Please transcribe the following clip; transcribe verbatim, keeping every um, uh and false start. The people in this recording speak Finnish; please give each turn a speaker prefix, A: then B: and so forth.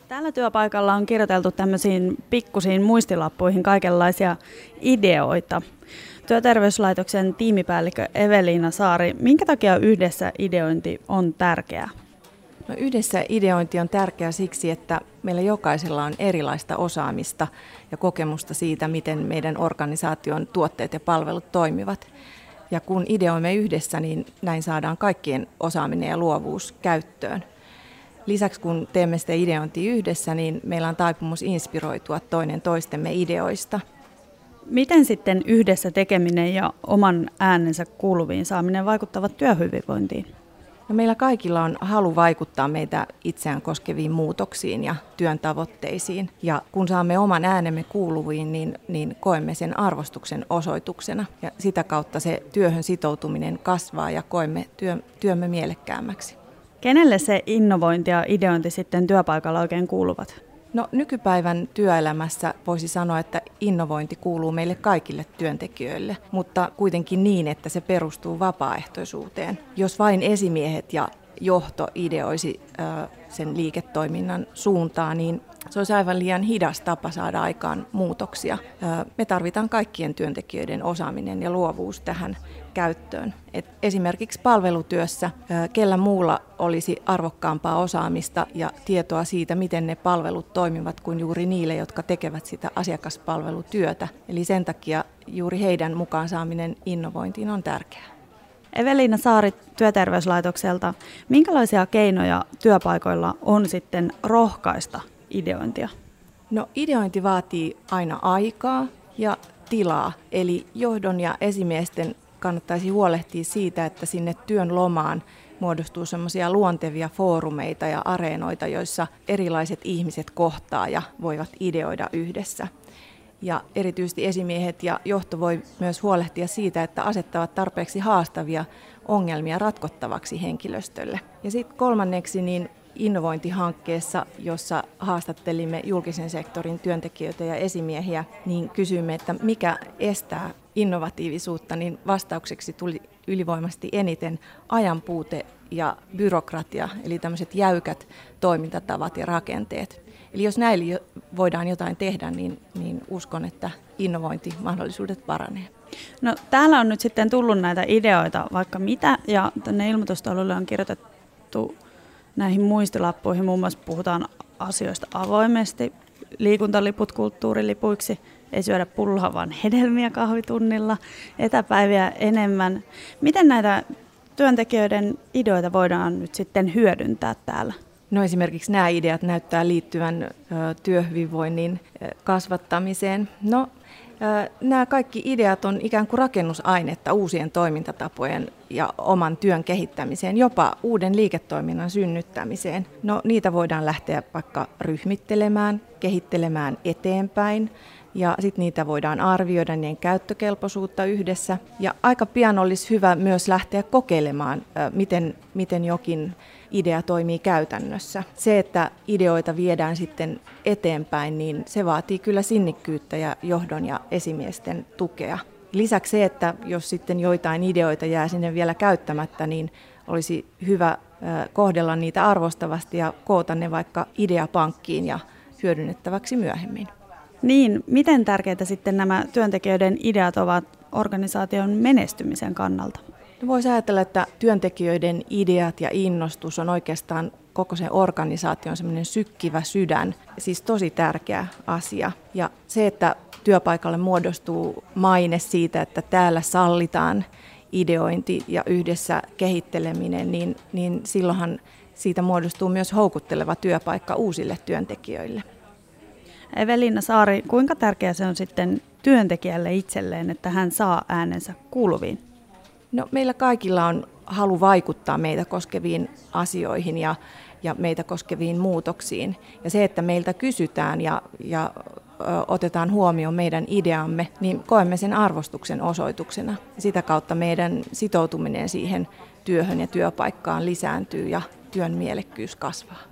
A: Tällä työpaikalla on kirjoiteltu tämmöisiin pikkusiin muistilappuihin kaikenlaisia ideoita. Työterveyslaitoksen tiimipäällikkö Eveliina Saari, minkä takia yhdessä ideointi on tärkeää?
B: No yhdessä ideointi on tärkeää siksi, että meillä jokaisella on erilaista osaamista ja kokemusta siitä, miten meidän organisaation tuotteet ja palvelut toimivat. Ja kun ideoimme yhdessä, niin näin saadaan kaikkien osaaminen ja luovuus käyttöön. Lisäksi kun teemme sitä ideointia yhdessä, niin meillä on taipumus inspiroitua toinen toistemme ideoista.
A: Miten sitten yhdessä tekeminen ja oman äänensä kuuluviin saaminen vaikuttavat työhyvinvointiin?
B: No meillä kaikilla on halu vaikuttaa meitä itseään koskeviin muutoksiin ja työn tavoitteisiin. Ja kun saamme oman äänemme kuuluviin, niin, niin koemme sen arvostuksen osoituksena. Ja sitä kautta se työhön sitoutuminen kasvaa ja koemme työ, työmme mielekkäämmäksi.
A: Kenelle se innovointi ja ideointi sitten työpaikalla oikein kuuluvat?
B: No nykypäivän työelämässä voisi sanoa, että innovointi kuuluu meille kaikille työntekijöille, mutta kuitenkin niin, että se perustuu vapaaehtoisuuteen. Jos vain esimiehet ja johto ideoisi äh, sen liiketoiminnan suuntaan, niin se olisi aivan liian hidas tapa saada aikaan muutoksia. Äh, me tarvitaan kaikkien työntekijöiden osaaminen ja luovuus tähän käyttöön. Et esimerkiksi palvelutyössä äh, kellä muulla olisi arvokkaampaa osaamista ja tietoa siitä, miten ne palvelut toimivat kuin juuri niille, jotka tekevät sitä asiakaspalvelutyötä. Eli sen takia juuri heidän mukaan saaminen innovointiin on tärkeää.
A: Eveliina Saari Työterveyslaitokselta, minkälaisia keinoja työpaikoilla on sitten rohkaista ideointia?
B: No ideointi vaatii aina aikaa ja tilaa, eli johdon ja esimiesten kannattaisi huolehtia siitä, että sinne työn lomaan muodostuu semmoisia luontevia foorumeita ja areenoita, joissa erilaiset ihmiset kohtaa ja voivat ideoida yhdessä. Ja erityisesti esimiehet ja johto voi myös huolehtia siitä, että asettavat tarpeeksi haastavia ongelmia ratkottavaksi henkilöstölle. Ja sitten kolmanneksi niin innovointihankkeessa, jossa haastattelimme julkisen sektorin työntekijöitä ja esimiehiä, niin kysyimme, että mikä estää innovatiivisuutta, niin vastaukseksi tuli ylivoimaisesti eniten ajanpuute ja byrokratia, eli tämmöiset jäykät toimintatavat ja rakenteet. Eli jos näille voidaan jotain tehdä, niin, niin uskon, että innovointimahdollisuudet paranee.
A: No, täällä on nyt sitten tullut näitä ideoita vaikka mitä, ja tänne ilmoitustaululle on kirjoitettu näihin muistilappuihin. Muun muassa puhutaan asioista avoimesti, liikuntaliput kulttuurilipuiksi, ei syödä pullaa vaan hedelmiä kahvitunnilla, etäpäiviä enemmän. Miten näitä työntekijöiden ideoita voidaan nyt sitten hyödyntää täällä?
B: No esimerkiksi nämä ideat näyttää liittyvän ö, työhyvinvoinnin ö, kasvattamiseen. No ö, nämä kaikki ideat on ikään kuin rakennusainetta uusien toimintatapojen ja oman työn kehittämiseen, jopa uuden liiketoiminnan synnyttämiseen. No niitä voidaan lähteä vaikka ryhmittelemään, kehittelemään eteenpäin. Ja sitten niitä voidaan arvioida niiden käyttökelpoisuutta yhdessä. Ja aika pian olisi hyvä myös lähteä kokeilemaan, miten, miten jokin idea toimii käytännössä. Se, että ideoita viedään sitten eteenpäin, niin se vaatii kyllä sinnikkyyttä ja johdon ja esimiesten tukea. Lisäksi se, että jos sitten joitain ideoita jää sinne vielä käyttämättä, niin olisi hyvä kohdella niitä arvostavasti ja koota ne vaikka ideapankkiin ja hyödynnettäväksi myöhemmin.
A: Niin, miten tärkeitä sitten nämä työntekijöiden ideat ovat organisaation menestymisen kannalta?
B: No voisi ajatella, että työntekijöiden ideat ja innostus on oikeastaan koko sen organisaation semmoinen sykkivä sydän, siis tosi tärkeä asia. Ja se, että työpaikalle muodostuu maine siitä, että täällä sallitaan ideointi ja yhdessä kehitteleminen, niin, niin silloinhan siitä muodostuu myös houkutteleva työpaikka uusille työntekijöille.
A: Eveliina Saari, kuinka tärkeää se on sitten työntekijälle itselleen, että hän saa äänensä kuuluviin?
B: No, meillä kaikilla on halu vaikuttaa meitä koskeviin asioihin ja, ja meitä koskeviin muutoksiin. Ja se, että meiltä kysytään ja, ja ö, otetaan huomioon meidän ideamme, niin koemme sen arvostuksen osoituksena. Sitä kautta meidän sitoutuminen siihen työhön ja työpaikkaan lisääntyy ja työn mielekkyys kasvaa.